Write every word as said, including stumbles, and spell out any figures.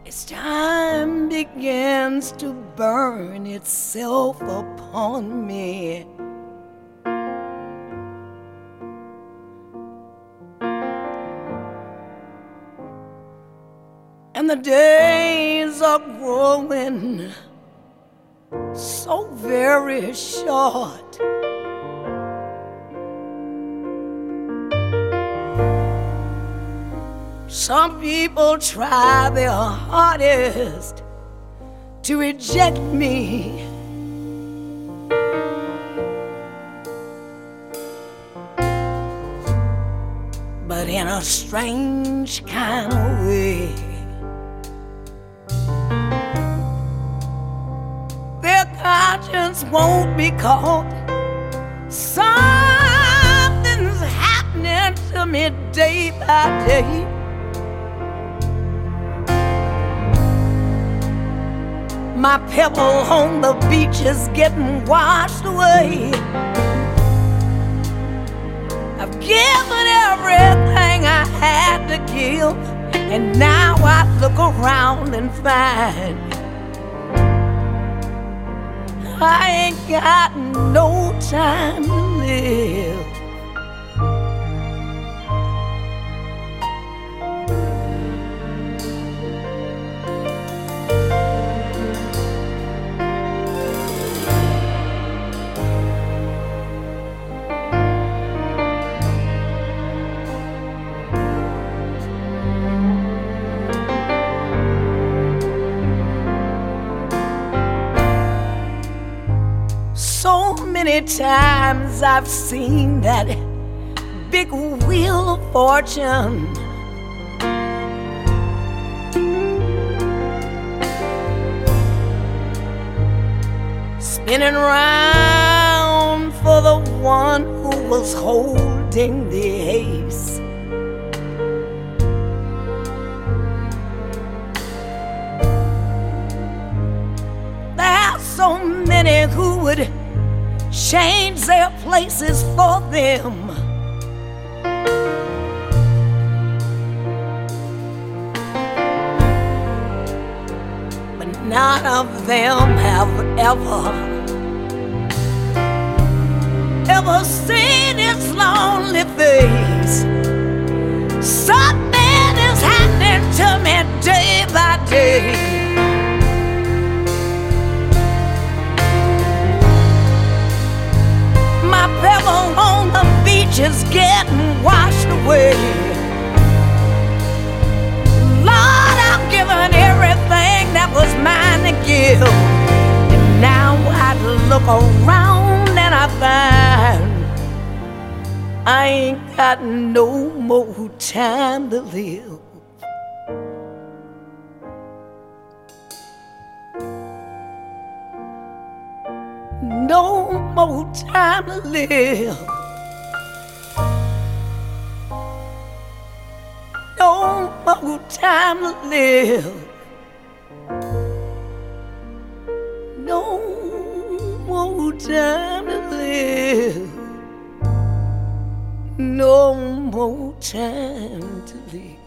As time begins to burn itself upon me, and the days are growing so very short, some people try their hardest to reject me, but in a strange kind of way, their conscience won't be caught. Something's happening to me day by day. My pebble on the beach is getting washed away. I've given everything I had to give, and now I look around and find I ain't got no time to live. So many times I've seen that big wheel of fortune spinning round for the one who was holding the ace. There are so many who would change their places for them, but none of them have ever, ever seen its lonely face. Something is happening to me day by day. My pebble on the beach is getting washed away. Lord, I've given everything that was mine to give, and now I look around and I find I ain't got no more time to live. No more time to live. No more time to live. No more time to live. No more time to live.